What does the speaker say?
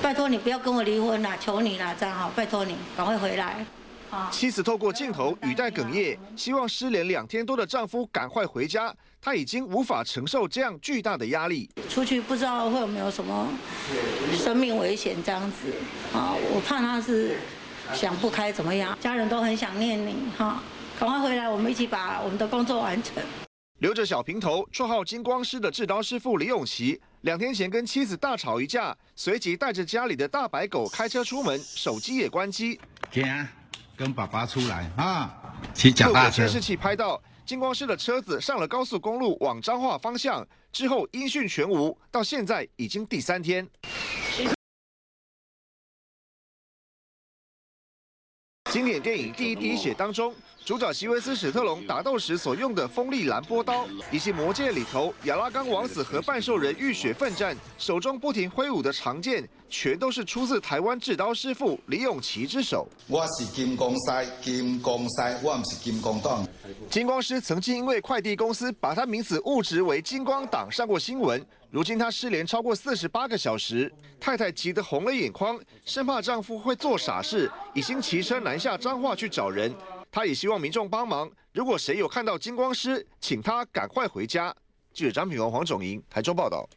拜托你不要跟我离婚啦，求你啦，这样好，拜托你赶快回来。 妻子透过镜头语带哽咽，希望失联2天多的丈夫赶快回家。她已经无法承受这样巨大的压力， 出去不知道会有没有什么生命危险这样子啊！我怕他是想不开怎么样，家人都很想念你哈，赶快回来，我们一起把我们的工作完成。 留着小平头、绰号金光师的制刀师傅李永琪，2天前跟妻子大吵一架，随即带着家里的大白狗开车出门，手机也关机。 跟爸爸出来啊！骑脚踏车。 监视器拍到金光师的车子上了高速公路，往彰化方向，之后音讯全无，到现在已经第3天。经典电影《第一滴血》当中，主角席维斯·史特龙打斗时所用的锋利蓝波刀，以及《魔戒》里头亚拉冈王子和半兽人浴血奋战，手中不停挥舞的长剑，全都是出自台湾制刀师傅李永琪之手。 我是金光师，我不是金光党。 金光师曾经因为快递公司把他名字误植为金光党上过新闻。如今他失联超过48个小时，太太急得红了眼眶，生怕丈夫会做傻事，已经骑车南下彰化去找人。她也希望民众帮忙，如果谁有看到金光师，请他赶快回家。记者张品宏、黄种莹台中报道。